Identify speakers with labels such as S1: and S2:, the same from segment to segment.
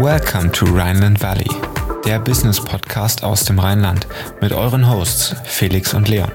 S1: Welcome to Rhineland Valley, der Business-Podcast aus dem Rheinland mit euren Hosts Felix und Leon.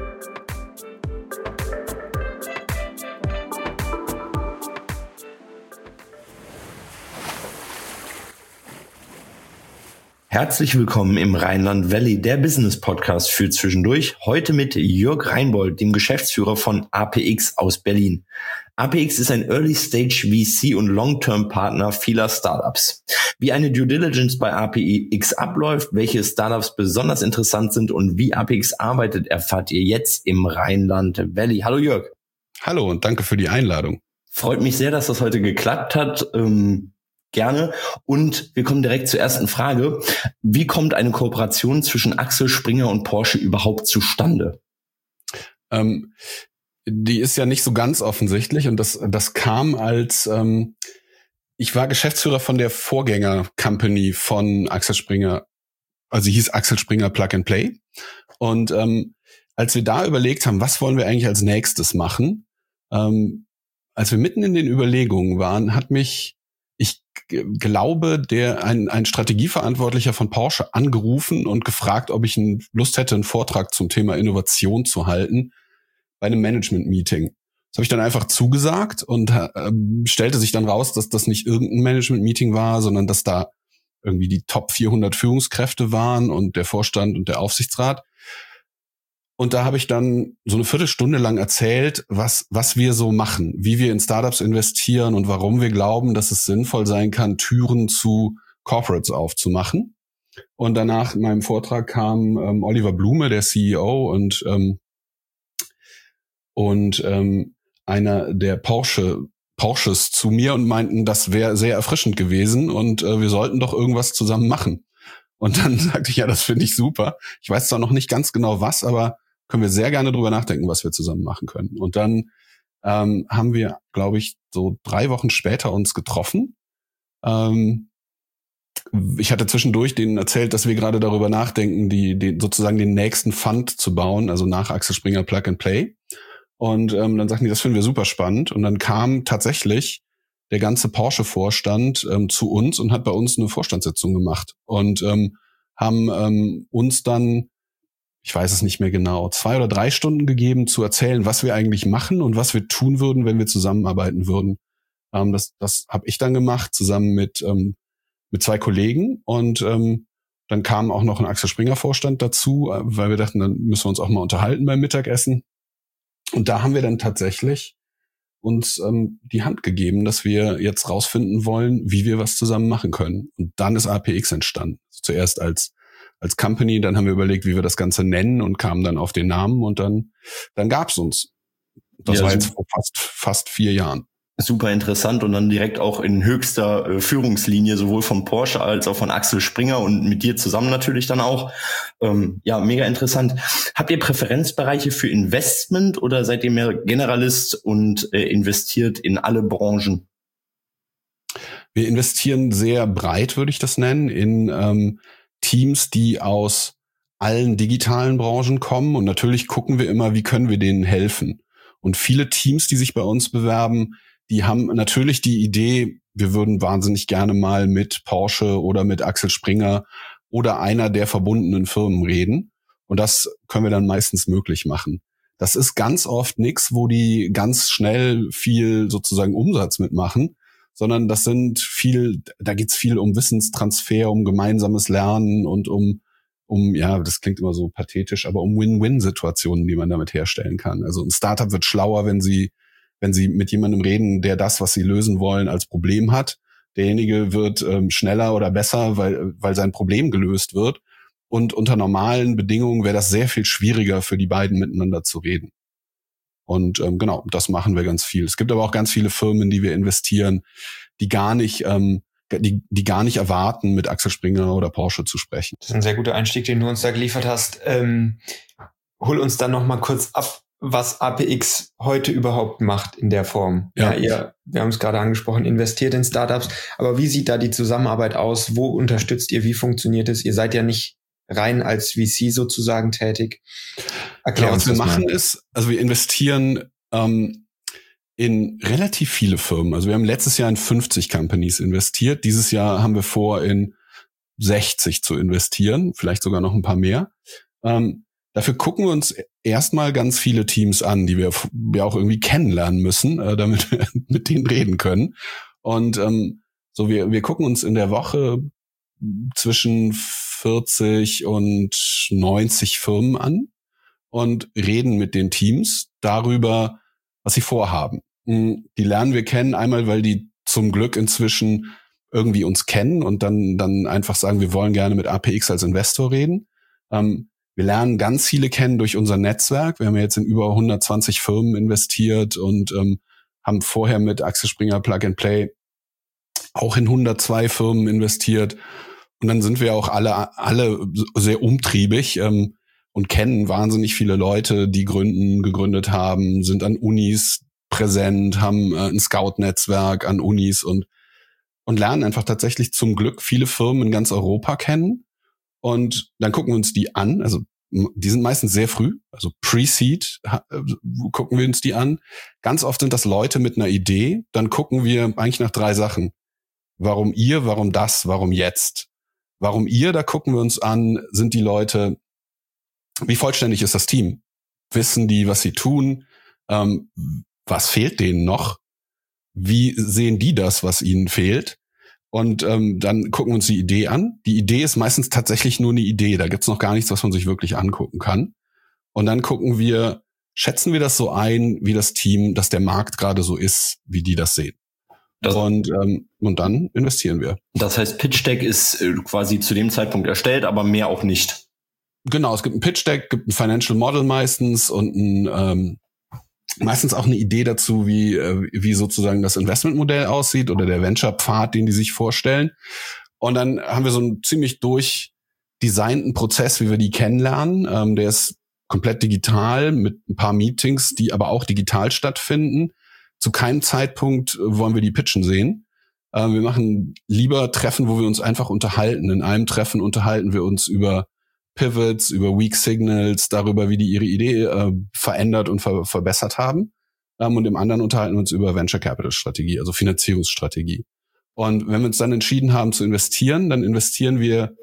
S2: Herzlich willkommen im Rhineland Valley, der Business-Podcast für zwischendurch. Heute mit Jörg Reinbold, dem Geschäftsführer von APX aus Berlin. APX ist ein Early-Stage VC und Long-Term-Partner vieler Startups. Wie eine Due Diligence bei APX abläuft, welche Startups besonders interessant sind und wie APX arbeitet, erfahrt ihr jetzt im Rhineland Valley. Hallo Jörg.
S3: Hallo und danke für die Einladung.
S2: Freut mich sehr, dass das heute geklappt hat. Gerne. Und wir kommen direkt zur ersten Frage. Wie kommt eine Kooperation zwischen Axel Springer und Porsche überhaupt zustande?
S3: Die ist ja nicht so ganz offensichtlich und das kam als ich war Geschäftsführer von der Vorgänger-Company von Axel Springer, also sie hieß Axel Springer Plug and Play. Und als wir da überlegt haben, was wollen wir eigentlich als nächstes machen, als wir mitten in den Überlegungen waren, ich glaube, ein Strategieverantwortlicher von Porsche angerufen und gefragt, ob ich Lust hätte, einen Vortrag zum Thema Innovation zu halten bei einem Management-Meeting. Das habe ich dann einfach zugesagt und stellte sich dann raus, dass das nicht irgendein Management-Meeting war, sondern dass da irgendwie die Top 400 Führungskräfte waren und der Vorstand und der Aufsichtsrat. Und da habe ich dann so eine Viertelstunde lang erzählt, was wir so machen, wie wir in Startups investieren und warum wir glauben, dass es sinnvoll sein kann, Türen zu Corporates aufzumachen. Und danach in meinem Vortrag kam Oliver Blume, der CEO und einer der Porsches zu mir und meinten, das wäre sehr erfrischend gewesen und wir sollten doch irgendwas zusammen machen. Und dann sagte ich, ja, das finde ich super. Ich weiß zwar noch nicht ganz genau was, aber können wir sehr gerne drüber nachdenken, was wir zusammen machen können. Und dann haben wir, glaube ich, so 3 Wochen später uns getroffen. Ich hatte zwischendurch denen erzählt, dass wir gerade darüber nachdenken, sozusagen den nächsten Fund zu bauen, also nach Axel Springer Plug and Play. Und dann sagten die, das finden wir super spannend. Und dann kam tatsächlich der ganze Porsche-Vorstand zu uns und hat bei uns eine Vorstandssitzung gemacht. Und haben uns dann, ich weiß es nicht mehr genau, 2 oder 3 Stunden gegeben, zu erzählen, was wir eigentlich machen und was wir tun würden, wenn wir zusammenarbeiten würden. Das habe ich dann gemacht, zusammen mit 2 Kollegen. Und dann kam auch noch ein Axel Springer Vorstand dazu, weil wir dachten, dann müssen wir uns auch mal unterhalten beim Mittagessen. Und da haben wir dann tatsächlich uns die Hand gegeben, dass wir jetzt rausfinden wollen, wie wir was zusammen machen können. Und dann ist APX entstanden. Zuerst als Company, dann haben wir überlegt, wie wir das Ganze nennen und kamen dann auf den Namen und dann gab's uns. Das war jetzt vor fast 4 Jahren.
S2: Super interessant und dann direkt auch in höchster Führungslinie, sowohl von Porsche als auch von Axel Springer und mit dir zusammen natürlich dann auch. Ja, mega interessant. Habt ihr Präferenzbereiche für Investment oder seid ihr mehr Generalist und investiert in alle Branchen?
S3: Wir investieren sehr breit, würde ich das nennen, in Teams, die aus allen digitalen Branchen kommen. Und natürlich gucken wir immer, wie können wir denen helfen. Und viele Teams, die sich bei uns bewerben, die haben natürlich die Idee, wir würden wahnsinnig gerne mal mit Porsche oder mit Axel Springer oder einer der verbundenen Firmen reden. Und das können wir dann meistens möglich machen. Das ist ganz oft nichts, wo die ganz schnell viel sozusagen Umsatz mitmachen, sondern da geht's viel um Wissenstransfer, um gemeinsames Lernen und um, ja, das klingt immer so pathetisch, aber um Win-Win-Situationen, die man damit herstellen kann. Also ein Startup wird schlauer, wenn sie mit jemandem reden, der das, was sie lösen wollen, als Problem hat. Derjenige wird schneller oder besser, weil sein Problem gelöst wird. Und unter normalen Bedingungen wäre das sehr viel schwieriger für die beiden miteinander zu reden. Und genau, das machen wir ganz viel. Es gibt aber auch ganz viele Firmen, in die wir investieren, die gar nicht erwarten, mit Axel Springer oder Porsche zu sprechen.
S1: Das ist ein sehr guter Einstieg, den du uns da geliefert hast. Hol uns dann noch mal kurz ab, was APX heute überhaupt macht in der Form. Ja, wir haben es gerade angesprochen, investiert in Startups. Aber wie sieht da die Zusammenarbeit aus? Wo unterstützt ihr? Wie funktioniert es? Ihr seid ja nicht rein als VC sozusagen tätig.
S3: Erklär uns, was wir machen ist, also wir investieren in relativ viele Firmen. Also wir haben letztes Jahr in 50 Companies investiert. Dieses Jahr haben wir vor, in 60 zu investieren, vielleicht sogar noch ein paar mehr. Dafür gucken wir uns erstmal ganz viele Teams an, die wir auch irgendwie kennenlernen müssen, damit wir mit denen reden können. Und wir gucken uns in der Woche zwischen 40 und 90 Firmen an und reden mit den Teams darüber, was sie vorhaben. Die lernen wir kennen, einmal, weil die zum Glück inzwischen irgendwie uns kennen und dann einfach sagen, wir wollen gerne mit APX als Investor reden. Wir lernen ganz viele kennen durch unser Netzwerk. Wir haben ja jetzt in über 120 Firmen investiert und haben vorher mit Axel Springer Plug and Play auch in 102 Firmen investiert. Und dann sind wir auch alle sehr umtriebig und kennen wahnsinnig viele Leute, die gegründet haben, sind an Unis präsent, haben ein Scout-Netzwerk an Unis und lernen einfach tatsächlich zum Glück viele Firmen in ganz Europa kennen. Und dann gucken wir uns die an. Also die sind meistens sehr früh, also Pre-Seed gucken wir uns die an. Ganz oft sind das Leute mit einer Idee. Dann gucken wir eigentlich nach 3 Sachen. Warum ihr, warum das, warum jetzt? Warum ihr, da gucken wir uns an, sind die Leute, wie vollständig ist das Team? Wissen die, was sie tun? Was fehlt denen noch? Wie sehen die das, was ihnen fehlt? Und dann gucken wir uns die Idee an. Die Idee ist meistens tatsächlich nur eine Idee. Da gibt's noch gar nichts, was man sich wirklich angucken kann. Und dann schätzen wir das so ein, wie das Team, dass der Markt gerade so ist, wie die das sehen. Und dann investieren wir.
S2: Das heißt, Pitch Deck ist quasi zu dem Zeitpunkt erstellt, aber mehr auch nicht.
S3: Genau, es gibt ein Pitch Deck, gibt ein Financial Model meistens und meistens auch eine Idee dazu, wie sozusagen das Investmentmodell aussieht oder der Venture-Pfad, den die sich vorstellen. Und dann haben wir so einen ziemlich durchdesignten Prozess, wie wir die kennenlernen. Der ist komplett digital mit ein paar Meetings, die aber auch digital stattfinden. Zu keinem Zeitpunkt wollen wir die pitchen sehen. Wir machen lieber Treffen, wo wir uns einfach unterhalten. In einem Treffen unterhalten wir uns über Pivots, über Weak Signals, darüber, wie die ihre Idee verändert und verbessert haben. Und im anderen unterhalten wir uns über Venture Capital Strategie, also Finanzierungsstrategie. Und wenn wir uns dann entschieden haben zu investieren, dann investieren wir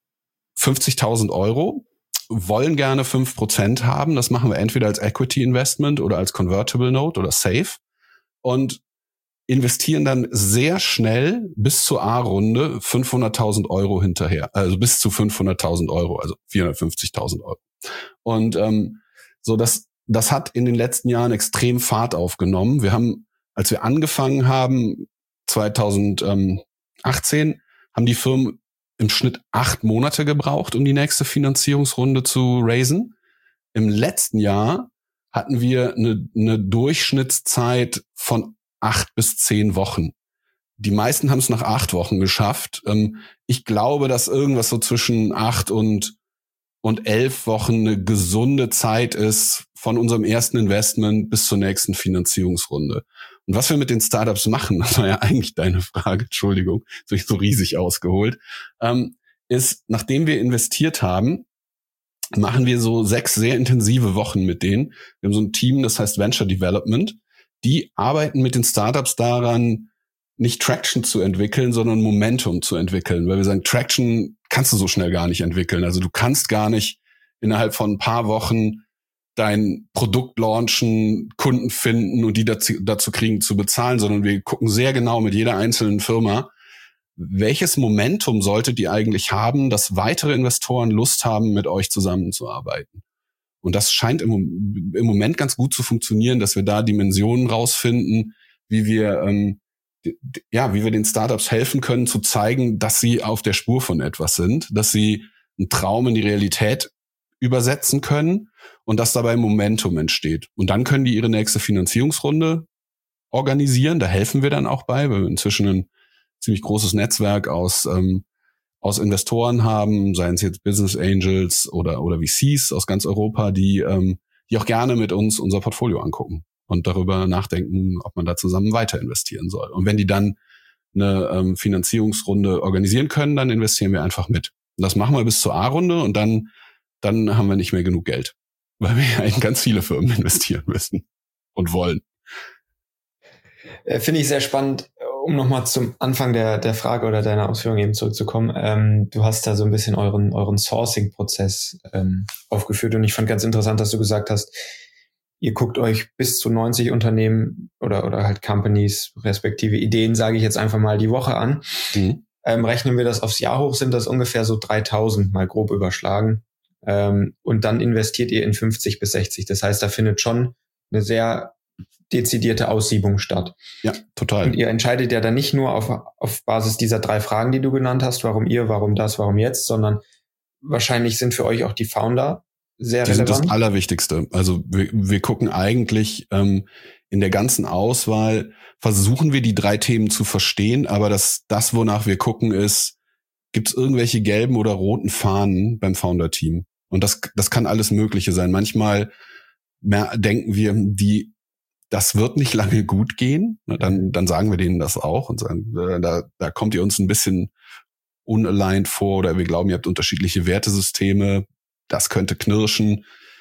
S3: 50.000 €, wollen gerne 5% haben. Das machen wir entweder als Equity Investment oder als Convertible Note oder Safe und investieren dann sehr schnell bis zur A-Runde 500.000 € hinterher, also bis zu 500.000 €, also 450.000 €. Und das hat in den letzten Jahren extrem Fahrt aufgenommen. Wir haben, als wir angefangen haben, 2018, haben die Firmen im Schnitt 8 Monate gebraucht, um die nächste Finanzierungsrunde zu raisen. Im letzten Jahr hatten wir eine Durchschnittszeit von 8 bis 10 Wochen. Die meisten haben es nach 8 Wochen geschafft. Ich glaube, dass irgendwas so zwischen 8 und 11 Wochen eine gesunde Zeit ist von unserem ersten Investment bis zur nächsten Finanzierungsrunde. Und was wir mit den Startups machen, das war ja eigentlich deine Frage, Entschuldigung, das habe ich so riesig ausgeholt, ist, nachdem wir investiert haben, machen wir so 6 sehr intensive Wochen mit denen. Wir haben so ein Team, das heißt Venture Development. Die arbeiten mit den Startups daran, nicht Traction zu entwickeln, sondern Momentum zu entwickeln. Weil wir sagen, Traction kannst du so schnell gar nicht entwickeln. Also du kannst gar nicht innerhalb von ein paar Wochen dein Produkt launchen, Kunden finden und die dazu kriegen zu bezahlen, sondern wir gucken sehr genau mit jeder einzelnen Firma, welches Momentum solltet ihr eigentlich haben, dass weitere Investoren Lust haben, mit euch zusammenzuarbeiten. Und das scheint im Moment ganz gut zu funktionieren, dass wir da Dimensionen rausfinden, wie wir den Startups helfen können, zu zeigen, dass sie auf der Spur von etwas sind, dass sie einen Traum in die Realität übersetzen können und dass dabei Momentum entsteht. Und dann können die ihre nächste Finanzierungsrunde organisieren. Da helfen wir dann auch bei, weil wir inzwischen ein ziemlich großes Netzwerk aus Investoren haben, seien es jetzt Business Angels oder VCs aus ganz Europa, die auch gerne mit uns unser Portfolio angucken und darüber nachdenken, ob man da zusammen weiter investieren soll. Und wenn die dann eine Finanzierungsrunde organisieren können, dann investieren wir einfach mit. Und das machen wir bis zur A-Runde und dann haben wir nicht mehr genug Geld, weil wir ja in ganz viele Firmen investieren müssen und wollen.
S1: Finde ich sehr spannend, um nochmal zum Anfang der Frage oder deiner Ausführung eben zurückzukommen. Du hast da so ein bisschen euren Sourcing-Prozess aufgeführt und ich fand ganz interessant, dass du gesagt hast, ihr guckt euch bis zu 90 Unternehmen oder halt Companies, respektive Ideen, sage ich jetzt einfach mal, die Woche an. Mhm. Rechnen wir das aufs Jahr hoch, sind das ungefähr so 3000 mal grob überschlagen. Und dann investiert ihr in 50 bis 60. Das heißt, da findet schon eine sehr dezidierte Aussiebung statt.
S3: Ja, total.
S1: Und ihr entscheidet ja dann nicht nur auf Basis dieser 3 Fragen, die du genannt hast, warum ihr, warum das, warum jetzt, sondern wahrscheinlich sind für euch auch die Founder sehr relevant.
S3: Die sind das Allerwichtigste. Also wir gucken eigentlich in der ganzen Auswahl, versuchen wir die 3 Themen zu verstehen, aber das wonach wir gucken, ist, gibt es irgendwelche gelben oder roten Fahnen beim Founder-Team? Und das kann alles Mögliche sein. Manchmal denken wir, das wird nicht lange gut gehen. Dann sagen wir denen das auch und sagen, da kommt ihr uns ein bisschen unaligned vor oder wir glauben, ihr habt unterschiedliche Wertesysteme. Das könnte knirschen.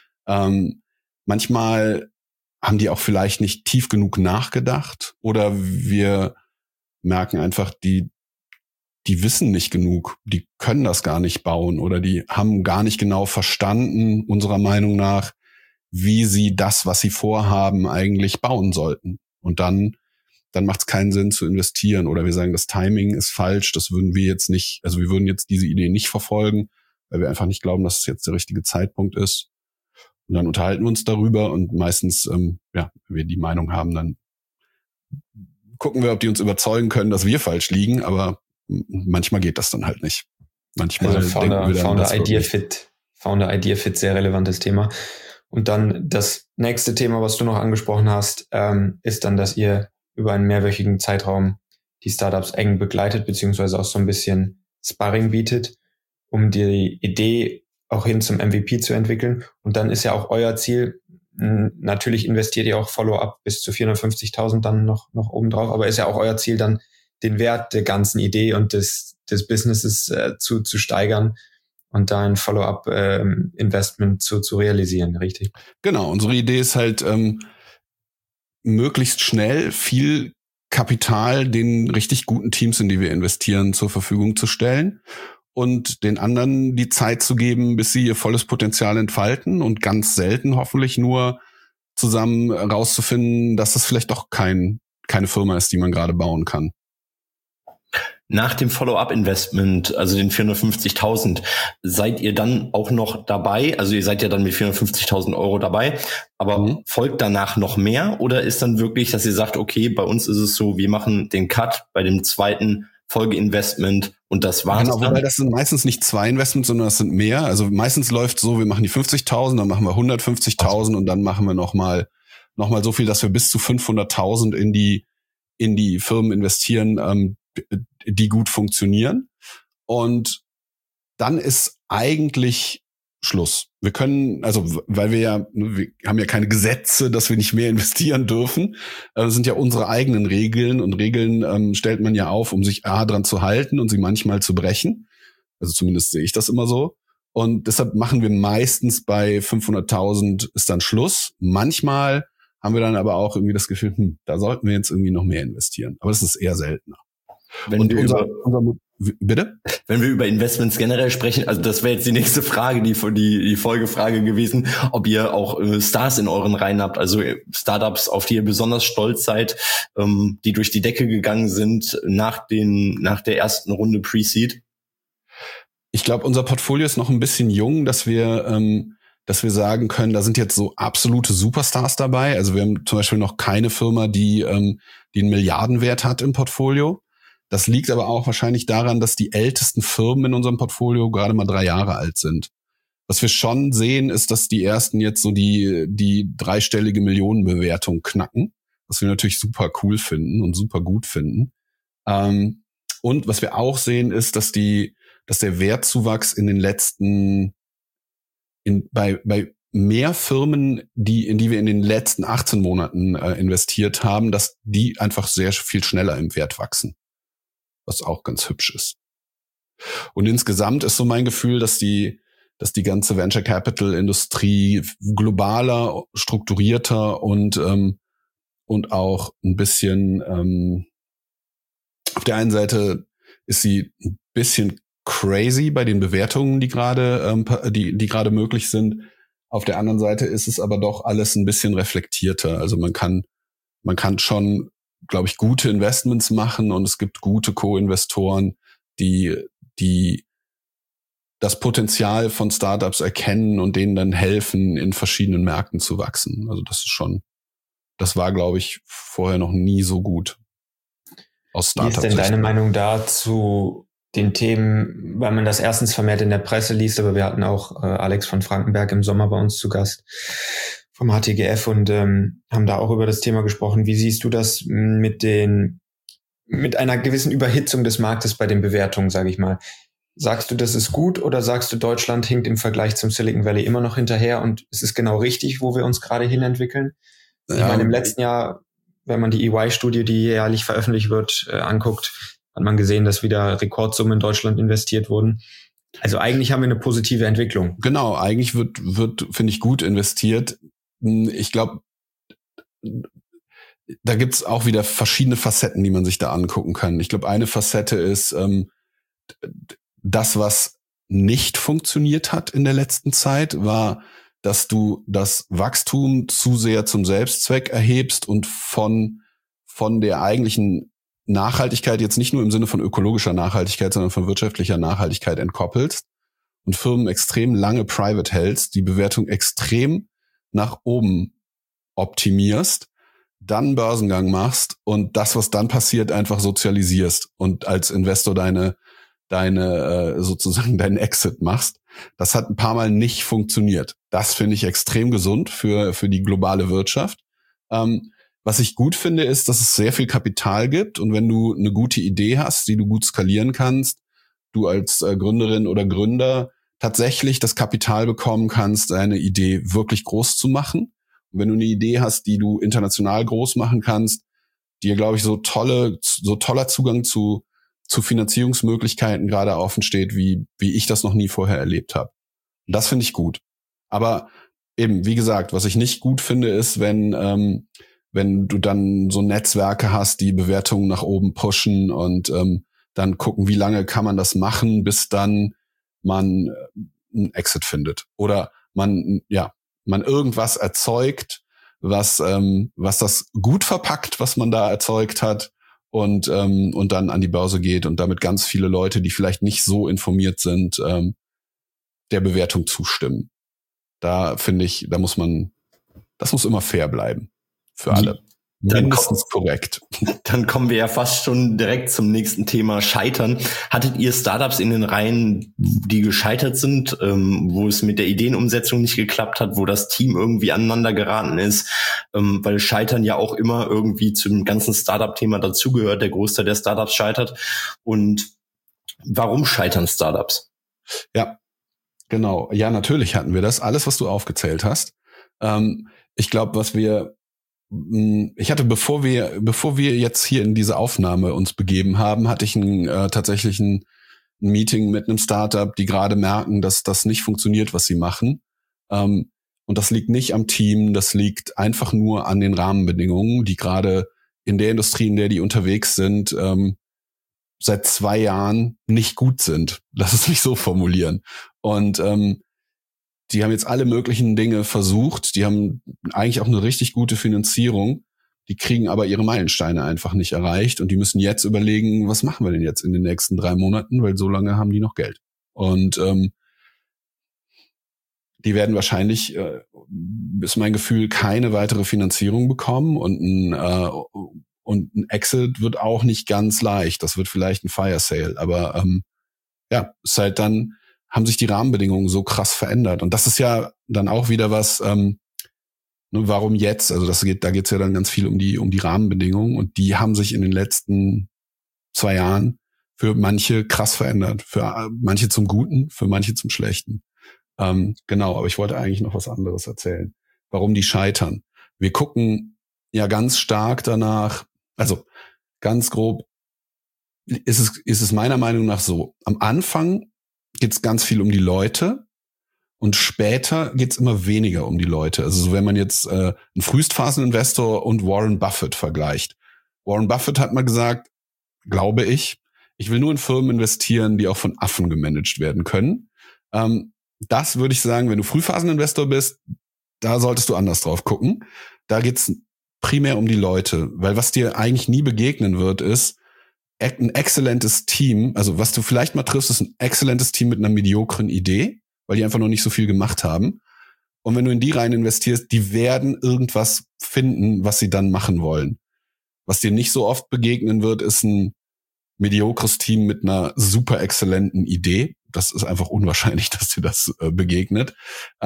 S3: Manchmal haben die auch vielleicht nicht tief genug nachgedacht oder wir merken einfach, die wissen nicht genug, die können das gar nicht bauen oder die haben gar nicht genau verstanden, unserer Meinung nach, wie sie das, was sie vorhaben, eigentlich bauen sollten. Und dann macht es keinen Sinn zu investieren oder wir sagen, das Timing ist falsch, das würden wir jetzt nicht, also wir würden jetzt diese Idee nicht verfolgen, weil wir einfach nicht glauben, dass es jetzt der richtige Zeitpunkt ist. Und dann unterhalten wir uns darüber und meistens, wenn wir die Meinung haben, dann gucken wir, ob die uns überzeugen können, dass wir falsch liegen, aber manchmal geht das dann halt nicht. Manchmal
S1: also
S3: denken wir dann,
S1: Founder Idea Fit, sehr relevantes Thema. Und dann das nächste Thema, was du noch angesprochen hast, ist dann, dass ihr über einen mehrwöchigen Zeitraum die Startups eng begleitet, beziehungsweise auch so ein bisschen Sparring bietet, um die Idee auch hin zum MVP zu entwickeln. Und dann ist ja auch euer Ziel, natürlich investiert ihr auch Follow-up bis zu 450.000 dann noch oben drauf, aber ist ja auch euer Ziel, dann den Wert der ganzen Idee und des Businesses zu steigern und da ein Follow-up-Investment zu realisieren, richtig?
S3: Genau, unsere Idee ist halt, möglichst schnell viel Kapital den richtig guten Teams, in die wir investieren, zur Verfügung zu stellen und den anderen die Zeit zu geben, bis sie ihr volles Potenzial entfalten und ganz selten hoffentlich nur zusammen rauszufinden, dass das vielleicht doch keine Firma ist, die man gerade bauen kann.
S2: Nach dem Follow-up-Investment, also den 450.000, seid ihr dann auch noch dabei? Also ihr seid ja dann mit 450.000 Euro dabei, aber folgt danach noch mehr? Oder ist dann wirklich, dass ihr sagt, okay, bei uns ist es so, wir machen den Cut bei dem zweiten Folgeinvestment und das war's.
S3: Genau, wobei das sind meistens nicht 2 Investments, sondern das sind mehr. Also meistens läuft so, wir machen die 50.000, dann machen wir 150.000 und dann machen wir noch mal so viel, dass wir bis zu 500.000 in die Firmen investieren, die gut funktionieren. Und dann ist eigentlich Schluss. Wir können, also weil wir haben ja keine Gesetze, dass wir nicht mehr investieren dürfen. Das sind ja unsere eigenen Regeln und Regeln stellt man ja auf, um sich dran zu halten und sie manchmal zu brechen. Also zumindest sehe ich das immer so. Und deshalb machen wir meistens bei 500.000 ist dann Schluss. Manchmal haben wir dann aber auch irgendwie das Gefühl, da sollten wir jetzt irgendwie noch mehr investieren. Aber das ist eher seltener. Bitte?
S2: Wenn wir über Investments generell sprechen, also das wäre jetzt die nächste Frage, die Folgefrage gewesen, ob ihr auch Stars in euren Reihen habt, also Startups, auf die ihr besonders stolz seid, die durch die Decke gegangen sind nach der ersten Runde Pre-Seed.
S3: Ich glaube, unser Portfolio ist noch ein bisschen jung, dass wir sagen können, da sind jetzt so absolute Superstars dabei. Also wir haben zum Beispiel noch keine Firma, die einen Milliardenwert hat im Portfolio. Das liegt aber auch wahrscheinlich daran, dass die ältesten Firmen in unserem Portfolio gerade mal 3 Jahre alt sind. Was wir schon sehen, ist, dass die ersten jetzt so die 3-stellige Millionenbewertung knacken, was wir natürlich super cool finden und super gut finden. Und was wir auch sehen, ist, dass der Wertzuwachs in den letzten bei mehr Firmen, in die wir in den letzten 18 Monaten investiert haben, dass die einfach sehr viel schneller im Wert wachsen. Was auch ganz hübsch ist. Und insgesamt ist so mein Gefühl, dass die ganze Venture Capital Industrie globaler, strukturierter und und auch ein bisschen, auf der einen Seite ist sie ein bisschen crazy bei den Bewertungen, die gerade die gerade möglich sind. Auf der anderen Seite ist es aber doch alles ein bisschen reflektierter. Also man kann schon, glaube ich, gute Investments machen und es gibt gute Co-Investoren, die das Potenzial von Startups erkennen und denen dann helfen, in verschiedenen Märkten zu wachsen. Also das war, glaube ich, vorher noch nie so gut aus Startups.
S1: Wie ist denn deine Meinung dazu den Themen, weil man das erstens vermehrt in der Presse liest, aber wir hatten auch Alex von Frankenberg im Sommer bei uns zu Gast vom HTGF und haben da auch über das Thema gesprochen. Wie siehst du das mit einer gewissen Überhitzung des Marktes bei den Bewertungen, sage ich mal? Sagst du, das ist gut oder sagst du, Deutschland hinkt im Vergleich zum Silicon Valley immer noch hinterher und es ist genau richtig, wo wir uns gerade hinentwickeln? Ja. Ich meine, im letzten Jahr, wenn man die EY-Studie, die jährlich veröffentlicht wird, anguckt, hat man gesehen, dass wieder Rekordsummen in Deutschland investiert wurden. Also eigentlich haben wir eine positive Entwicklung.
S3: Genau, eigentlich wird finde ich, gut investiert. Ich glaube, da gibt's auch wieder verschiedene Facetten, die man sich da angucken kann. Ich glaube, eine Facette ist das, was nicht funktioniert hat in der letzten Zeit, war, dass du das Wachstum zu sehr zum Selbstzweck erhebst und von der eigentlichen Nachhaltigkeit, jetzt nicht nur im Sinne von ökologischer Nachhaltigkeit, sondern von wirtschaftlicher Nachhaltigkeit entkoppelst und Firmen extrem lange private hältst, die Bewertung extrem nach oben optimierst, dann Börsengang machst und das, was dann passiert, einfach sozialisierst und als Investor deine sozusagen deinen Exit machst. Das hat ein paar Mal nicht funktioniert. Das finde ich extrem gesund für die globale Wirtschaft. Was ich gut finde, ist, dass es sehr viel Kapital gibt und wenn du eine gute Idee hast, die du gut skalieren kannst, du als Gründerin oder Gründer tatsächlich das Kapital bekommen kannst, deine Idee wirklich groß zu machen. Und wenn du eine Idee hast, die du international groß machen kannst, dir, glaube ich, so toller Zugang zu Finanzierungsmöglichkeiten gerade offen steht, wie ich das noch nie vorher erlebt habe. Das finde ich gut. Aber eben, wie gesagt, was ich nicht gut finde, ist, wenn du dann so Netzwerke hast, die Bewertungen nach oben pushen und dann gucken, wie lange kann man das machen, bis dann man einen Exit findet. Oder man irgendwas erzeugt, was das gut verpackt, was man da erzeugt hat, und dann an die Börse geht und damit ganz viele Leute, die vielleicht nicht so informiert sind, der Bewertung zustimmen. Da finde ich, das muss immer fair bleiben. Für alle. Mindestens korrekt.
S2: Dann kommen wir ja fast schon direkt zum nächsten Thema Scheitern. Hattet ihr Startups in den Reihen, die gescheitert sind, wo es mit der Ideenumsetzung nicht geklappt hat, wo das Team irgendwie aneinander geraten ist? Weil Scheitern ja auch immer irgendwie zum ganzen Startup-Thema dazugehört. Der Großteil der Startups scheitert. Und warum scheitern Startups?
S3: Ja, genau. Ja, natürlich hatten wir das. Alles, was du aufgezählt hast. Ich glaube, ich hatte, bevor wir jetzt hier in diese Aufnahme uns begeben haben, hatte ich tatsächlich ein Meeting mit einem Startup, die gerade merken, dass das nicht funktioniert, was sie machen. Und das liegt nicht am Team, das liegt einfach nur an den Rahmenbedingungen, die gerade in der Industrie, in der die unterwegs sind, seit 2 Jahren nicht gut sind. Lass es mich so formulieren. Und die haben jetzt alle möglichen Dinge versucht. Die haben eigentlich auch eine richtig gute Finanzierung. Die kriegen aber ihre Meilensteine einfach nicht erreicht. Und die müssen jetzt überlegen, was machen wir denn jetzt in den nächsten 3 Monaten? Weil so lange haben die noch Geld. Und die werden wahrscheinlich, ist mein Gefühl, keine weitere Finanzierung bekommen. Und ein Exit wird auch nicht ganz leicht. Das wird vielleicht ein Fire Sale. Aber ist halt dann, haben sich die Rahmenbedingungen so krass verändert. Und das ist ja dann auch wieder was, warum jetzt? Also da geht's ja dann ganz viel um die Rahmenbedingungen und die haben sich in den letzten 2 Jahren für manche krass verändert. Für manche zum Guten, für manche zum Schlechten. Genau, aber ich wollte eigentlich noch was anderes erzählen. Warum die scheitern? Wir gucken ja ganz stark danach, also ganz grob ist es meiner Meinung nach so. Am Anfang geht es ganz viel um die Leute Und später geht's immer weniger um die Leute. Also so, wenn man jetzt einen Frühphaseninvestor und Warren Buffett vergleicht. Warren Buffett hat mal gesagt, glaube ich will nur in Firmen investieren, die auch von Affen gemanagt werden können. Das würde ich sagen, wenn du Frühphaseninvestor bist, da solltest du anders drauf gucken. Da geht's primär um die Leute, weil was dir eigentlich nie begegnen wird, ist ein exzellentes Team. Also was du vielleicht mal triffst, ist ein exzellentes Team mit einer mediokren Idee, weil die einfach noch nicht so viel gemacht haben. Und wenn du in die rein investierst, die werden irgendwas finden, was sie dann machen wollen. Was dir nicht so oft begegnen wird, ist ein mediokres Team mit einer super exzellenten Idee. Das ist einfach unwahrscheinlich, dass dir das begegnet.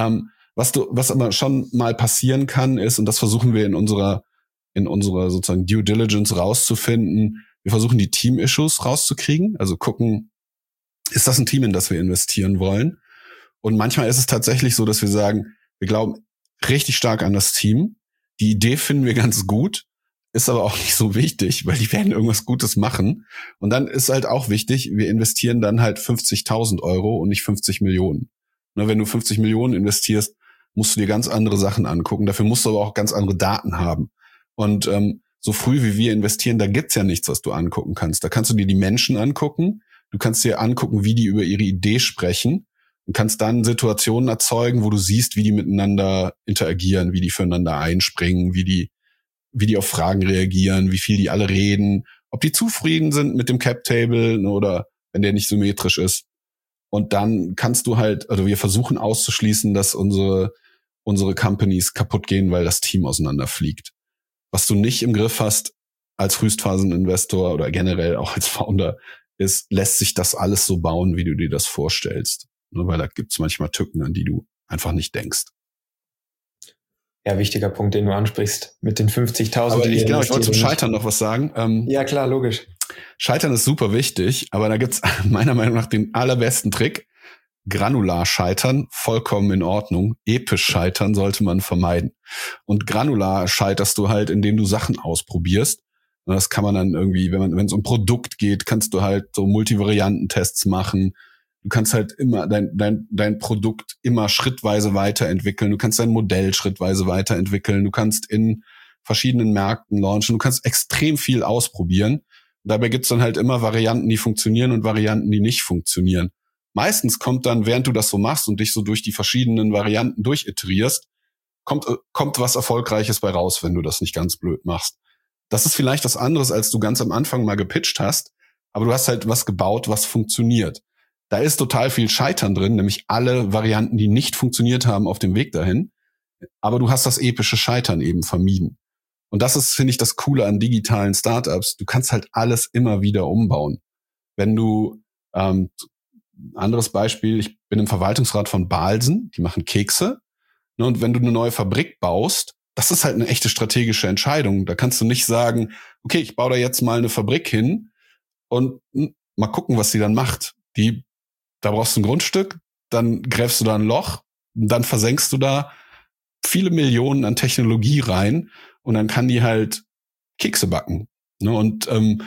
S3: Was aber schon mal passieren kann, ist, und das versuchen wir in unserer sozusagen Due Diligence rauszufinden, wir versuchen die Team-Issues rauszukriegen, also gucken, ist das ein Team, in das wir investieren wollen? Und manchmal ist es tatsächlich so, dass wir sagen, wir glauben richtig stark an das Team. Die Idee finden wir ganz gut, ist aber auch nicht so wichtig, weil die werden irgendwas Gutes machen. Und dann ist halt auch wichtig, wir investieren dann halt 50.000 Euro und nicht 50 Millionen. Wenn du 50 Millionen investierst, musst du dir ganz andere Sachen angucken. Dafür musst du aber auch ganz andere Daten haben. Und so früh wie wir investieren, da gibt's ja nichts, was du angucken kannst. Da kannst du dir die Menschen angucken. Du kannst dir angucken, wie die über ihre Idee sprechen. Und kannst dann Situationen erzeugen, wo du siehst, wie die miteinander interagieren, wie die füreinander einspringen, wie die auf Fragen reagieren, wie viel die alle reden, ob die zufrieden sind mit dem Cap-Table oder wenn der nicht symmetrisch ist. Und dann kannst du halt, also wir versuchen auszuschließen, dass unsere Companies kaputt gehen, weil das Team auseinanderfliegt. Was du nicht im Griff hast als Frühphaseninvestor oder generell auch als Founder, ist, lässt sich das alles so bauen, wie du dir das vorstellst. Weil da gibt's manchmal Tücken, an die du einfach nicht denkst.
S1: Ja, wichtiger Punkt, den du ansprichst, mit den 50.000.
S3: Aber ich wollte zum Scheitern noch was sagen.
S1: Ja, klar, logisch.
S3: Scheitern ist super wichtig, aber da gibt's meiner Meinung nach den allerbesten Trick. Granular scheitern, vollkommen in Ordnung. Episch scheitern sollte man vermeiden. Und granular scheiterst du halt, indem du Sachen ausprobierst. Und das kann man dann irgendwie, wenn es um Produkt geht, kannst du halt so Multivariantentests machen. Du kannst halt immer dein Produkt immer schrittweise weiterentwickeln. Du kannst dein Modell schrittweise weiterentwickeln. Du kannst in verschiedenen Märkten launchen. Du kannst extrem viel ausprobieren. Und dabei gibt's dann halt immer Varianten, die funktionieren und Varianten, die nicht funktionieren. Meistens kommt dann, während du das so machst und dich so durch die verschiedenen Varianten durchiterierst, kommt was Erfolgreiches bei raus, wenn du das nicht ganz blöd machst. Das ist vielleicht was anderes, als du ganz am Anfang mal gepitcht hast, aber du hast halt was gebaut, was funktioniert. Da ist total viel Scheitern drin, nämlich alle Varianten, die nicht funktioniert haben auf dem Weg dahin. Aber du hast das epische Scheitern eben vermieden. Und das ist, finde ich, das Coole an digitalen Startups. Du kannst halt alles immer wieder umbauen. Wenn du, anderes Beispiel, ich bin im Verwaltungsrat von Balsen, die machen Kekse. Und wenn du eine neue Fabrik baust, das ist halt eine echte strategische Entscheidung. Da kannst du nicht sagen, okay, ich baue da jetzt mal eine Fabrik hin und mal gucken, was sie dann macht. Da brauchst du ein Grundstück, dann gräbst du da ein Loch, dann versenkst du da viele Millionen an Technologie rein und dann kann die halt Kekse backen. Und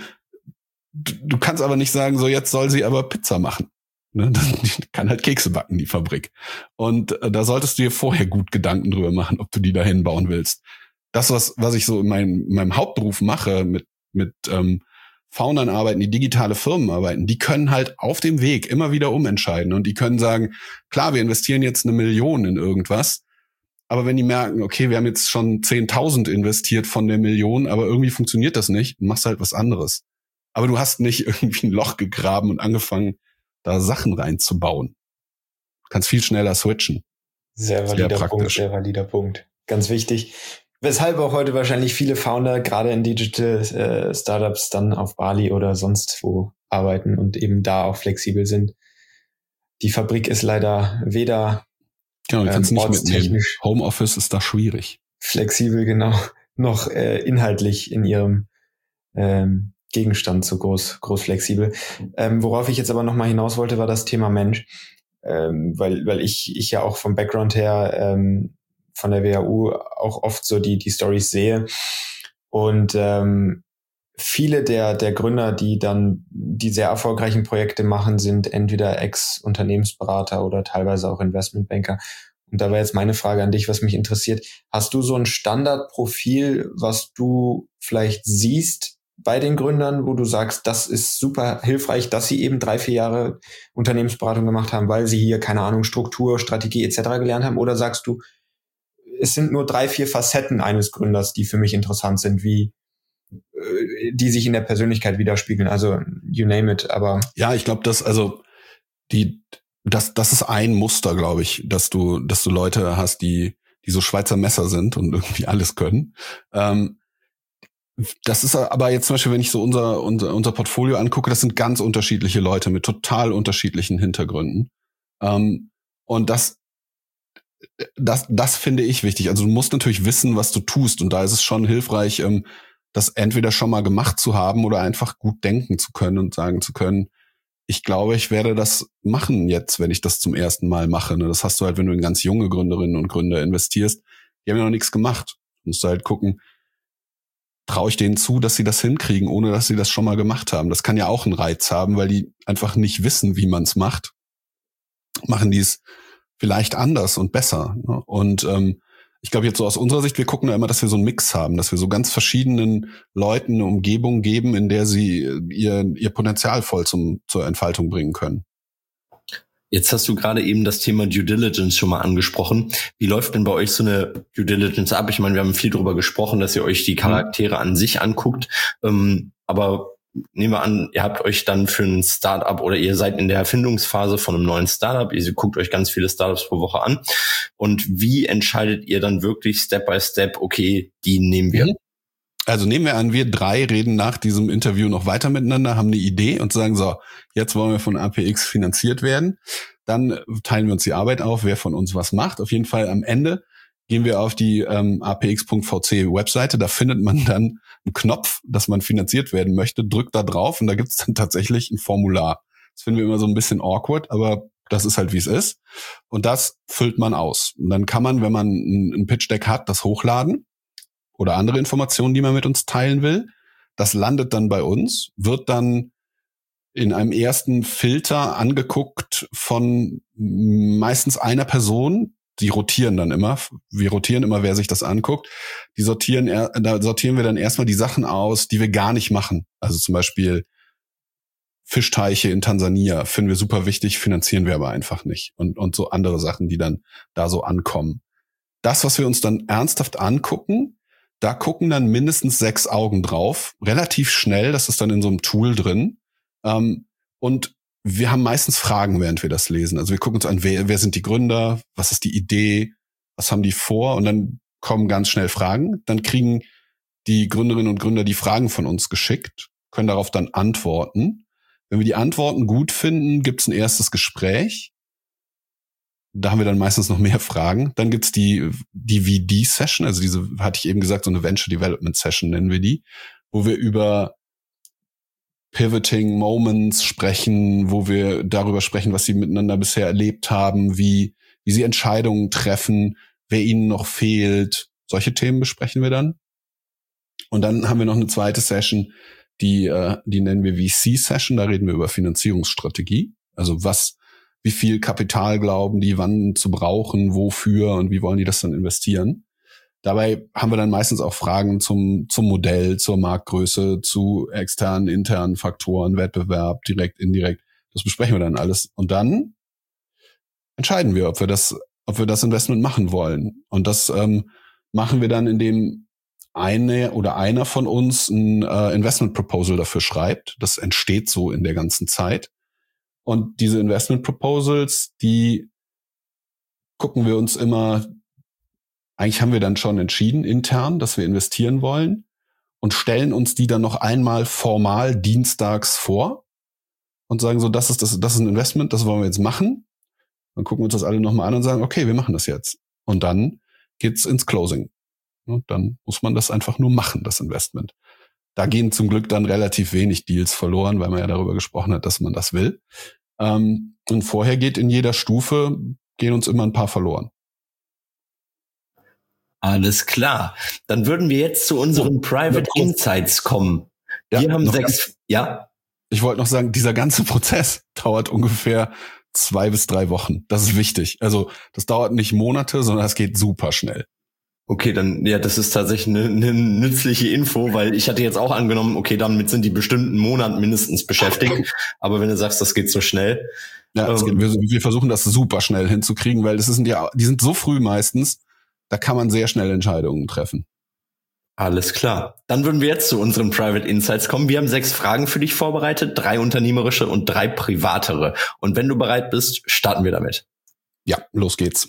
S3: du kannst aber nicht sagen, so jetzt soll sie aber Pizza machen. Die kann halt Kekse backen, die Fabrik. Und da solltest du dir vorher gut Gedanken drüber machen, ob du die dahin bauen willst. Das, was ich so in meinem Hauptberuf mache, mit Foundern arbeiten, die digitale Firmen arbeiten, die können halt auf dem Weg immer wieder umentscheiden und die können sagen, klar, wir investieren jetzt 1 Million in irgendwas, aber wenn die merken, okay, wir haben jetzt schon 10.000 investiert von der Million, aber irgendwie funktioniert das nicht, dann machst du halt was anderes. Aber du hast nicht irgendwie ein Loch gegraben und angefangen, da Sachen reinzubauen. Du kannst viel schneller switchen.
S1: Sehr valider Punkt. Ganz wichtig. Weshalb auch heute wahrscheinlich viele Founder gerade in Digital Startups dann auf Bali oder sonst wo arbeiten und eben da auch flexibel sind. Die Fabrik ist leider weder
S3: du kannst nicht mitnehmen. Homeoffice ist da schwierig.
S1: Flexibel, genau. Noch inhaltlich in ihrem Gegenstand so groß flexibel. Worauf ich jetzt aber nochmal hinaus wollte, war das Thema Mensch. Weil ich ja auch vom Background her von der WHU auch oft so die Storys sehe. Und viele der Gründer, die dann die sehr erfolgreichen Projekte machen, sind entweder Ex-Unternehmensberater oder teilweise auch Investmentbanker. Und da wäre jetzt meine Frage an dich, was mich interessiert. Hast du so ein Standardprofil, was du vielleicht siehst bei den Gründern, wo du sagst, das ist super hilfreich, dass sie eben 3-4 Jahre Unternehmensberatung gemacht haben, weil sie hier, keine Ahnung, Struktur, Strategie etc. gelernt haben? Oder sagst du, es sind nur 3-4 Facetten eines Gründers, die für mich interessant sind, wie die sich in der Persönlichkeit widerspiegeln? Also you name it, aber...
S3: Ja, ich glaube, das ist ein Muster, glaube ich, dass du Leute hast, die so Schweizer Messer sind und irgendwie alles können. Das ist aber jetzt zum Beispiel, wenn ich so unser Portfolio angucke, das sind ganz unterschiedliche Leute mit total unterschiedlichen Hintergründen. Und das finde ich wichtig. Also du musst natürlich wissen, was du tust. Und da ist es schon hilfreich, das entweder schon mal gemacht zu haben oder einfach gut denken zu können und sagen zu können, ich glaube, ich werde das machen jetzt, wenn ich das zum ersten Mal mache. Das hast du halt, wenn du in ganz junge Gründerinnen und Gründer investierst. Die haben ja noch nichts gemacht. Du musst halt gucken, traue ich denen zu, dass sie das hinkriegen, ohne dass sie das schon mal gemacht haben. Das kann ja auch einen Reiz haben, weil die einfach nicht wissen, wie man es macht. Machen die es vielleicht anders und besser. Und ich glaube jetzt so aus unserer Sicht, wir gucken ja immer, dass wir so einen Mix haben, dass wir so ganz verschiedenen Leuten eine Umgebung geben, in der sie ihr Potenzial voll zur Entfaltung bringen können.
S2: Jetzt hast du gerade eben das Thema Due Diligence schon mal angesprochen. Wie läuft denn bei euch so eine Due Diligence ab? Ich meine, wir haben viel darüber gesprochen, dass ihr euch die Charaktere an sich anguckt. Aber nehmen wir an, ihr habt euch dann für ein Startup oder ihr seid in der Erfindungsphase von einem neuen Startup. Ihr guckt euch ganz viele Startups pro Woche an. Und wie entscheidet ihr dann wirklich Step by Step, okay, die nehmen wir?
S3: Also nehmen wir an, wir 3 reden nach diesem Interview noch weiter miteinander, haben eine Idee und sagen so, jetzt wollen wir von APX finanziert werden. Dann teilen wir uns die Arbeit auf, wer von uns was macht. Auf jeden Fall am Ende gehen wir auf die apx.vc Webseite. Da findet man dann einen Knopf, dass man finanziert werden möchte, drückt da drauf und da gibt es dann tatsächlich ein Formular. Das finden wir immer so ein bisschen awkward, aber das ist halt, wie es ist. Und das füllt man aus. Und dann kann man, wenn man ein Pitch-Deck hat, das hochladen oder andere Informationen, die man mit uns teilen will. Das landet dann bei uns, wird dann in einem ersten Filter angeguckt von meistens einer Person. Die rotieren dann immer. Wir rotieren immer, wer sich das anguckt. Da sortieren wir dann erstmal die Sachen aus, die wir gar nicht machen. Also zum Beispiel Fischteiche in Tansania finden wir super wichtig, finanzieren wir aber einfach nicht. Und so andere Sachen, die dann da so ankommen. Das, was wir uns dann ernsthaft angucken, da gucken dann mindestens 6 Augen drauf, relativ schnell, das ist dann in so einem Tool drin. Und wir haben meistens Fragen, während wir das lesen. Also wir gucken uns an, wer sind die Gründer, was ist die Idee, was haben die vor? Und dann kommen ganz schnell Fragen. Dann kriegen die Gründerinnen und Gründer die Fragen von uns geschickt, können darauf dann antworten. Wenn wir die Antworten gut finden, gibt es ein erstes Gespräch. Da haben wir dann meistens noch mehr Fragen. Dann gibt's die VD-Session, also diese, hatte ich eben gesagt, so eine Venture Development Session nennen wir die, wo wir über Pivoting Moments sprechen, wo wir darüber sprechen, was sie miteinander bisher erlebt haben, wie sie Entscheidungen treffen, wer ihnen noch fehlt. Solche Themen besprechen wir dann. Und dann haben wir noch eine zweite Session, die nennen wir VC-Session. Da reden wir über Finanzierungsstrategie. Also wie viel Kapital glauben die, wann zu brauchen, wofür und wie wollen die das dann investieren. Dabei haben wir dann meistens auch Fragen zum Modell, zur Marktgröße, zu externen, internen Faktoren, Wettbewerb, direkt, indirekt. Das besprechen wir dann alles. Und dann entscheiden wir, ob wir das Investment machen wollen. Und das machen wir dann, indem einer von uns ein Investment Proposal dafür schreibt. Das entsteht so in der ganzen Zeit. Und diese Investment Proposals, die gucken wir uns immer, eigentlich haben wir dann schon entschieden intern, dass wir investieren wollen und stellen uns die dann noch einmal formal dienstags vor und sagen so, das ist ein Investment, das wollen wir jetzt machen. Dann gucken wir uns das alle nochmal an und sagen, okay, wir machen das jetzt. Und dann geht's ins Closing. Und dann muss man das einfach nur machen, das Investment. Da gehen zum Glück dann relativ wenig Deals verloren, weil man ja darüber gesprochen hat, dass man das will. Und vorher gehen uns immer ein paar verloren.
S2: Alles klar. Dann würden wir jetzt zu unseren Private Insights kommen. Wir haben 6, ja?
S3: Ich wollte noch sagen, dieser ganze Prozess dauert ungefähr 2 bis 3 Wochen. Das ist wichtig. Also das dauert nicht Monate, sondern das geht super schnell.
S2: Okay, dann, ja, das ist tatsächlich eine nützliche Info, weil ich hatte jetzt auch angenommen, okay, damit sind die bestimmten Monat mindestens beschäftigt. Aber wenn du sagst, das geht so schnell.
S3: Ja, wir versuchen das super schnell hinzukriegen, weil die sind so früh meistens, da kann man sehr schnell Entscheidungen treffen.
S2: Alles klar. Dann würden wir jetzt zu unseren Private Insights kommen. Wir haben 6 Fragen für dich vorbereitet, 3 unternehmerische und 3 privatere. Und wenn du bereit bist, starten wir damit.
S3: Ja, los geht's.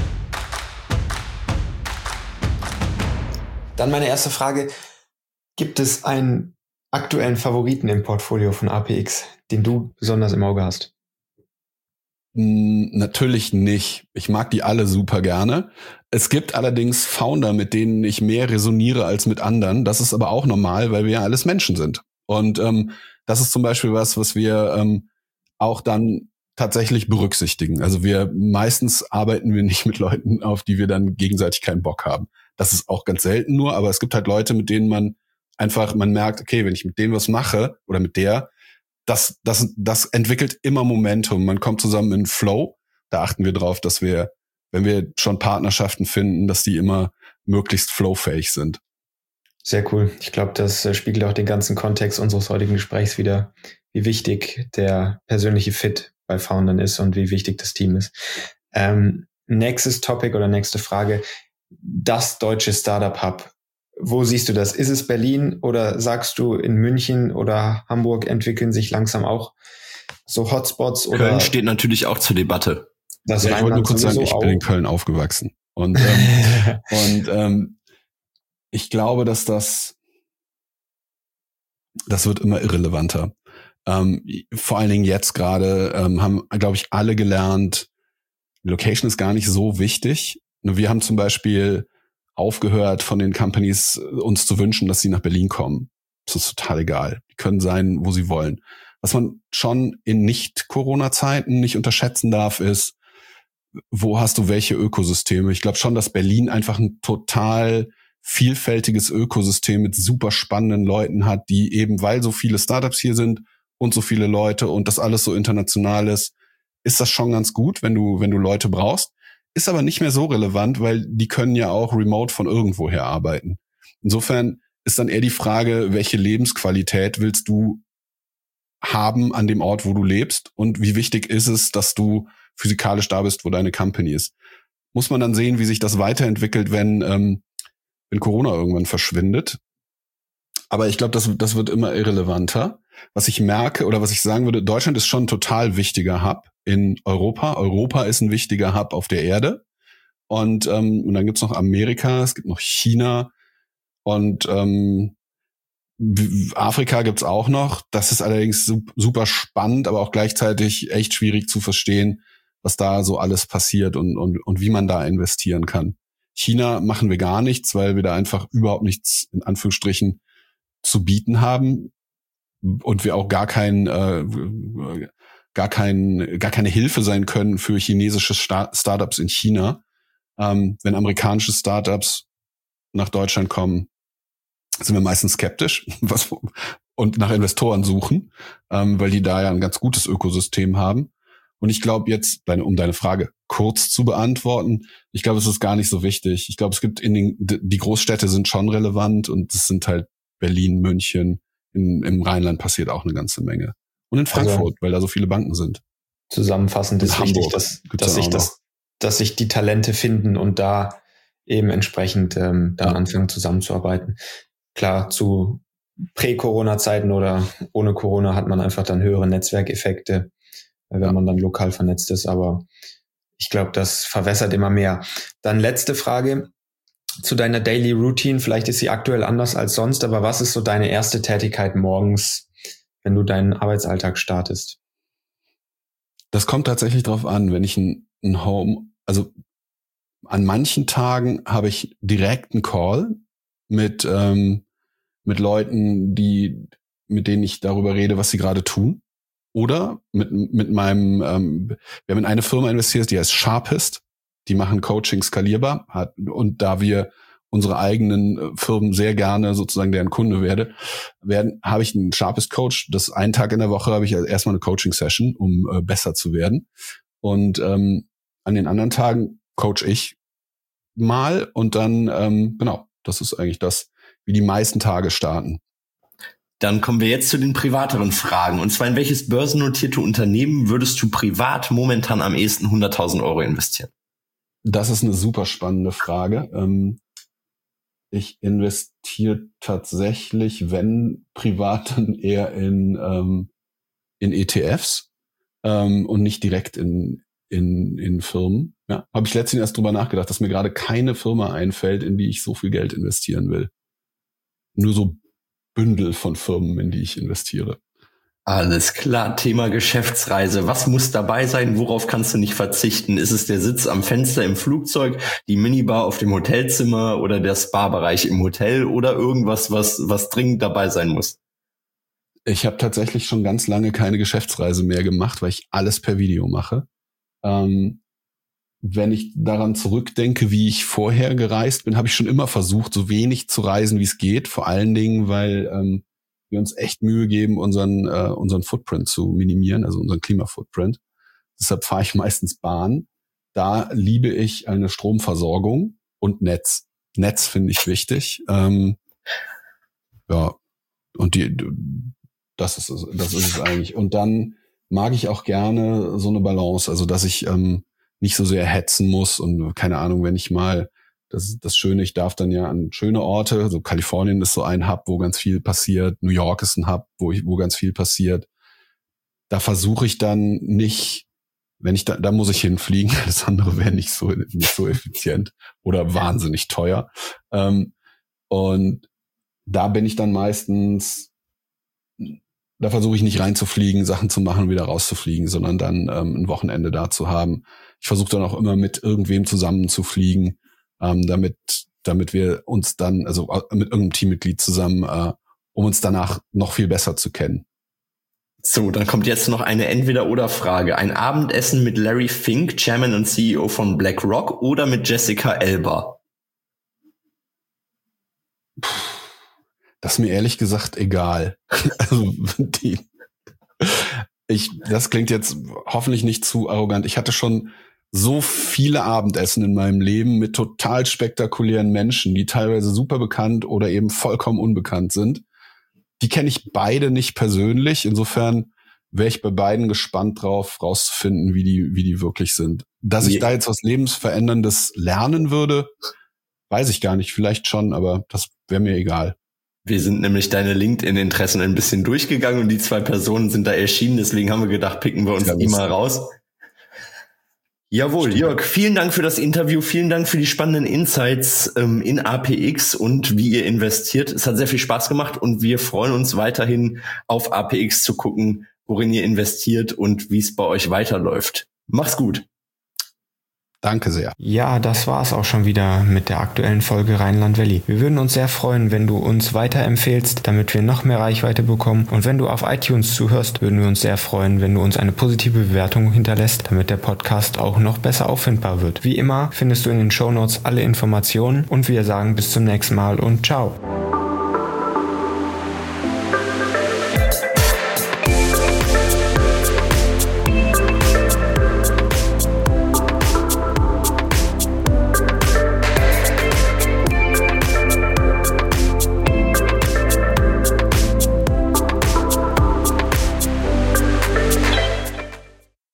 S1: Dann meine erste Frage. Gibt es einen aktuellen Favoriten im Portfolio von APX, den du besonders im Auge hast?
S3: Natürlich nicht. Ich mag die alle super gerne. Es gibt allerdings Founder, mit denen ich mehr resoniere als mit anderen. Das ist aber auch normal, weil wir ja alles Menschen sind. Und das ist zum Beispiel was wir auch dann tatsächlich berücksichtigen. Also meistens arbeiten wir nicht mit Leuten, auf die wir dann gegenseitig keinen Bock haben. Das ist auch ganz selten nur, aber es gibt halt Leute, mit denen man merkt, okay, wenn ich mit dem was mache oder mit der, das entwickelt immer Momentum. Man kommt zusammen in Flow. Da achten wir drauf, dass wir, wenn wir schon Partnerschaften finden, dass die immer möglichst flowfähig sind.
S1: Sehr cool. Ich glaube, das spiegelt auch den ganzen Kontext unseres heutigen Gesprächs wider, wie wichtig der persönliche Fit bei Foundern ist und wie wichtig das Team ist. Nächstes Topic oder nächste Frage. Das deutsche Startup Hub. Wo siehst du das? Ist es Berlin oder sagst du in München oder Hamburg entwickeln sich langsam auch so Hotspots? Oder
S2: Köln steht natürlich auch zur Debatte.
S3: Ich wollte nur kurz sagen, ich bin in Köln aufgewachsen. Und ich glaube, dass das wird immer irrelevanter. Vor allen Dingen jetzt gerade haben, glaube ich, alle gelernt, Location ist gar nicht so wichtig. Wir haben zum Beispiel aufgehört, von den Companies uns zu wünschen, dass sie nach Berlin kommen. Das ist total egal. Die können sein, wo sie wollen. Was man schon in Nicht-Corona-Zeiten nicht unterschätzen darf, ist, wo hast du welche Ökosysteme? Ich glaube schon, dass Berlin einfach ein total vielfältiges Ökosystem mit super spannenden Leuten hat, die eben, weil so viele Startups hier sind und so viele Leute und das alles so international ist das schon ganz gut, wenn du Leute brauchst. Ist aber nicht mehr so relevant, weil die können ja auch remote von irgendwoher arbeiten. Insofern ist dann eher die Frage, welche Lebensqualität willst du haben an dem Ort, wo du lebst und wie wichtig ist es, dass du physikalisch da bist, wo deine Company ist. Muss man dann sehen, wie sich das weiterentwickelt, wenn Corona irgendwann verschwindet. Aber ich glaube, das wird immer irrelevanter. Was ich merke oder was ich sagen würde, Deutschland ist schon ein total wichtiger Hub in Europa. Europa ist ein wichtiger Hub auf der Erde. Und dann gibt's noch Amerika, es gibt noch China und Afrika gibt's auch noch. Das ist allerdings super spannend, aber auch gleichzeitig echt schwierig zu verstehen, was da so alles passiert und wie man da investieren kann. China machen wir gar nichts, weil wir da einfach überhaupt nichts in Anführungsstrichen zu bieten haben und wir auch gar keine Hilfe sein können für chinesische Startups in China. Wenn amerikanische Startups nach Deutschland kommen, sind wir meistens skeptisch und nach Investoren suchen, weil die da ja ein ganz gutes Ökosystem haben. Und ich glaube jetzt, um deine Frage kurz zu beantworten, ich glaube, es ist gar nicht so wichtig. Ich glaube, es gibt die Großstädte sind schon relevant und es sind halt Berlin, München, im Rheinland passiert auch eine ganze Menge. Und in Frankfurt, weil da so viele Banken sind.
S1: Zusammenfassend ist wichtig, dass sich die Talente finden und da eben entsprechend dann anfangen zusammenzuarbeiten. Klar, zu Prä-Corona-Zeiten oder ohne Corona hat man einfach dann höhere Netzwerkeffekte, wenn man dann lokal vernetzt ist. Aber ich glaube, das verwässert immer mehr. Dann letzte Frage zu deiner Daily Routine. Vielleicht ist sie aktuell anders als sonst, aber was ist so deine erste Tätigkeit morgens, wenn du deinen Arbeitsalltag startest?
S3: Das kommt tatsächlich drauf an, wenn ich also an manchen Tagen habe ich direkt einen Call mit Leuten, mit denen ich darüber rede, was sie gerade tun. Oder mit meinem, wir haben in eine Firma investiert, die heißt Sharpist. Die machen Coaching skalierbar. Und da wir unsere eigenen Firmen sehr gerne sozusagen deren Kunde habe ich einen Sharpest Coach. Das einen Tag in der Woche habe ich erstmal eine Coaching-Session, um besser zu werden. Und an den anderen Tagen coach ich mal und dann, das ist eigentlich das, wie die meisten Tage starten.
S2: Dann kommen wir jetzt zu den privateren Fragen. Und zwar, in welches börsennotierte Unternehmen würdest du privat momentan am ehesten 100.000 Euro investieren?
S3: Das ist eine super spannende Frage. Ich investiere tatsächlich, wenn privat, dann eher in ETFs und nicht direkt in Firmen. Ja, habe ich letztens erst drüber nachgedacht, dass mir gerade keine Firma einfällt, in die ich so viel Geld investieren will. Nur so Bündel von Firmen, in die ich investiere.
S2: Alles klar, Thema Geschäftsreise. Was muss dabei sein? Worauf kannst du nicht verzichten? Ist es der Sitz am Fenster im Flugzeug, die Minibar auf dem Hotelzimmer oder der Spa-Bereich im Hotel oder irgendwas, was dringend dabei sein muss?
S3: Ich habe tatsächlich schon ganz lange keine Geschäftsreise mehr gemacht, weil ich alles per Video mache. Wenn ich daran zurückdenke, wie ich vorher gereist bin, habe ich schon immer versucht, so wenig zu reisen, wie es geht. Vor allen Dingen, weil wir uns echt Mühe geben, unseren Footprint zu minimieren, also unseren Klimafootprint. Deshalb fahre ich meistens Bahn. Da liebe ich eine Stromversorgung und Netz. Netz finde ich wichtig. Und das ist es eigentlich. Und dann mag ich auch gerne so eine Balance, also dass ich nicht so sehr hetzen muss und keine Ahnung, wenn ich mal, das ist das Schöne, ich darf dann ja an schöne Orte, so Kalifornien ist so ein Hub, wo ganz viel passiert, New York ist ein Hub, wo ganz viel passiert. Da versuche ich dann nicht, wenn ich da muss ich hinfliegen, das andere wäre nicht so effizient oder wahnsinnig teuer. Und da bin ich dann meistens, da versuche ich nicht reinzufliegen, Sachen zu machen und wieder rauszufliegen, sondern dann ein Wochenende da zu haben. Ich versuche dann auch immer mit irgendwem zusammen zu fliegen, damit wir uns dann, also mit irgendeinem Teammitglied zusammen, um uns danach noch viel besser zu kennen.
S2: So, dann kommt jetzt noch eine Entweder-oder-Frage. Ein Abendessen mit Larry Fink, Chairman und CEO von BlackRock, oder mit Jessica Alba?
S3: Das ist mir ehrlich gesagt egal. Also das klingt jetzt hoffentlich nicht zu arrogant. Ich hatte schon so viele Abendessen in meinem Leben mit total spektakulären Menschen, die teilweise super bekannt oder eben vollkommen unbekannt sind. Die kenne ich beide nicht persönlich. Insofern wäre ich bei beiden gespannt drauf, rauszufinden, wie die wirklich sind. Dass ich da jetzt was Lebensveränderndes lernen würde, weiß ich gar nicht. Vielleicht schon, aber das wäre mir egal.
S2: Wir sind nämlich deine LinkedIn-Interessen ein bisschen durchgegangen und die 2 Personen sind da erschienen. Deswegen haben wir gedacht, picken wir uns die mal raus. Jawohl, Jörg, vielen Dank für das Interview. Vielen Dank für die spannenden Insights in APX und wie ihr investiert. Es hat sehr viel Spaß gemacht und wir freuen uns weiterhin auf APX zu gucken, worin ihr investiert und wie es bei euch weiterläuft. Mach's gut.
S3: Danke sehr.
S1: Ja, das war's auch schon wieder mit der aktuellen Folge Rheinland Valley. Wir würden uns sehr freuen, wenn du uns weiterempfehlst, damit wir noch mehr Reichweite bekommen. Und wenn du auf iTunes zuhörst, würden wir uns sehr freuen, wenn du uns eine positive Bewertung hinterlässt, damit der Podcast auch noch besser auffindbar wird. Wie immer findest du in den Shownotes alle Informationen und wir sagen bis zum nächsten Mal und ciao.